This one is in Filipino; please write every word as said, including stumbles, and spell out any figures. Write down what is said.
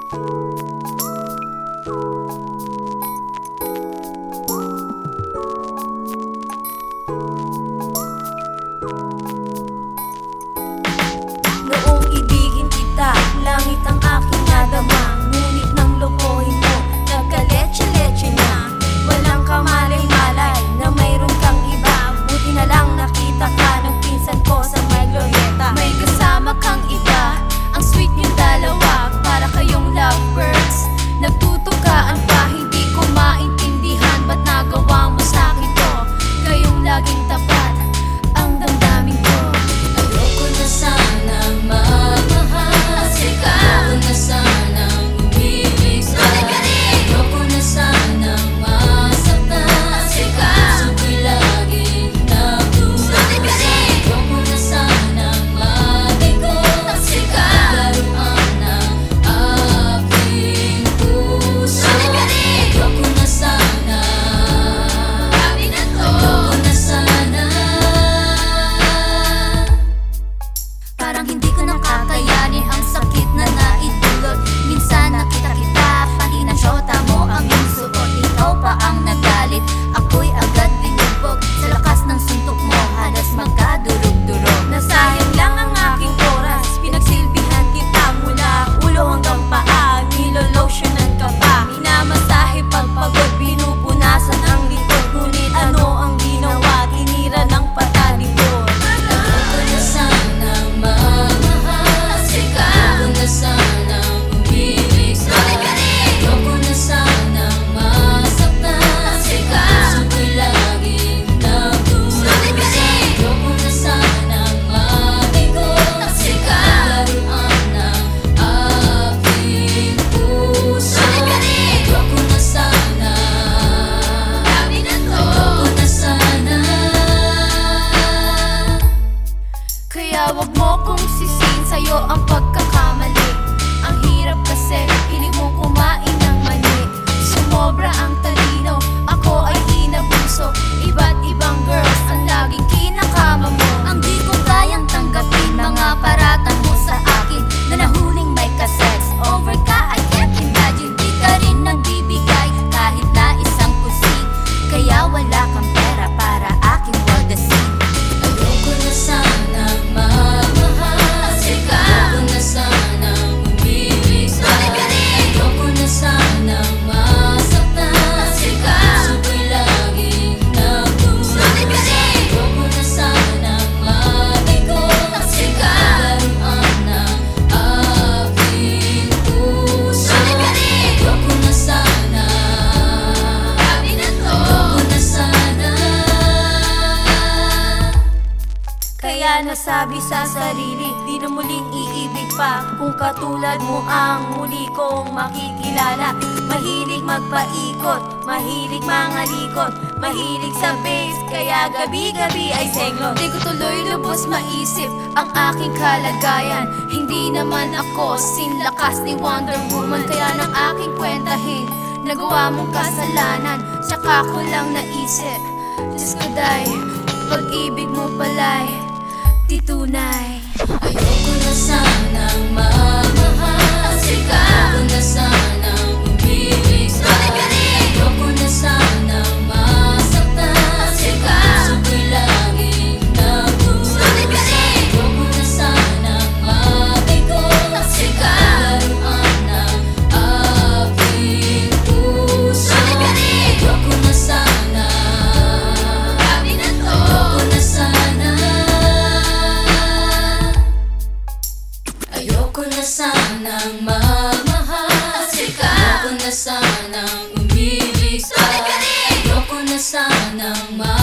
Noong ibigin kita, langit ang aking nadama. Ngunit nang lokohin mo, nagka-leche-leche na. Walang kamalay-malay na mayroon kang iba. Buti na lang nakita ka ng pinsan ko sa may glorieta. May kasama kang iba, ang sweet niyong dalawa. Para kayong lovebirds, nagtutukaan pa. Hindi ko maintindihan ba't nagawa mo sa'kin to. Kayong laging tapat, ang damdamin ko. Ayoko na sanang magmahal ka. Ayoko na sanang umibig ka. Ayoko na sanang masaktan ka. Gusto ko'y laging nagdudusa. Ayoko na sanang mabigot ka. Laruan ng aking puso. Ayoko na sana. Ayoko na sana. Parang hindi ko nang kakayanin ang sakit na naidulot. Minsan nakita kita, pati na syota mo ang iyong suot. Ikaw pa ang nagalit, ako'y agad binubog. Sa lakas ng suntok mo, halos magkadurog-durog. Nasayang lang ang aking oras, pinagsilbihan kita mula ulo hanggang paa. Nilolotionan ka pa, minamasahe pagpagod, pinupunasan ang likod. Ngunit ano ang ginawa, tinira ng patalikod. Ayoko na sanang magmahal ka. Ayoko na sanang umibig ka. Ayoko na sanang masaktan ka. Gusto ko'y laging nagdudusa. Ayoko na sanang mabigot ka. Laruan ng aking puso. Ayoko na sana. Ayoko na sana. Kaya wag mo kong sisihin, sa'yo ang pagkakamali. Ang hirap kasi, hiling mong kumain ng mani. Sumobra ang talino, ako ay inabuso. Iba't ibang girls ang laging kinakama mo. Ang di ko kayang tanggapin, mga paratang mo sa akin na nahuling may ka-sex over ka. I can't imagine, di ka rin nagbibigay kahit na isang pusi. Kaya wala kang pera para aking waldasin. Ayoko na sanang magmahal ka. Ayoko na sanang umibig ka. Ayoko na sanang masaktan ka. Gusto ko'y laging nagdudusa. Ayoko na sanang mabigot ka. Laruan ng aking puso. Ayoko na sana. Ayoko na sana. Kaya nasabi sa sarili, di na muling iibig pa. Kung katulad mo ang muli kong makikilala. Mahilig magpaikot, mahilig mangalikot, mahilig sa base, kaya gabi-gabi ay senglot. Di ko tuloy lubos maisip ang aking kalagayan. Hindi naman ako sinlakas ni Wonder Woman. Kaya nang aking kwentahin, nagawa mong kasalanan. Saka ko lang naisip, Diyos ko day, pag-ibig mo pala'y di tunay. Ayoko na sanang magmahal ka. Ayoko na sanang umibig ka. Ayoko na sanang masaktan ka. Gusto ko'y laging nagdudusa. Ayoko na sanang mabigot ka. Laruan ng aking puso. Ayoko na sana. Ayoko na sana. Ayoko na sanang magmahal ka. Ayoko na sanang umibig ka. Ayoko na sanang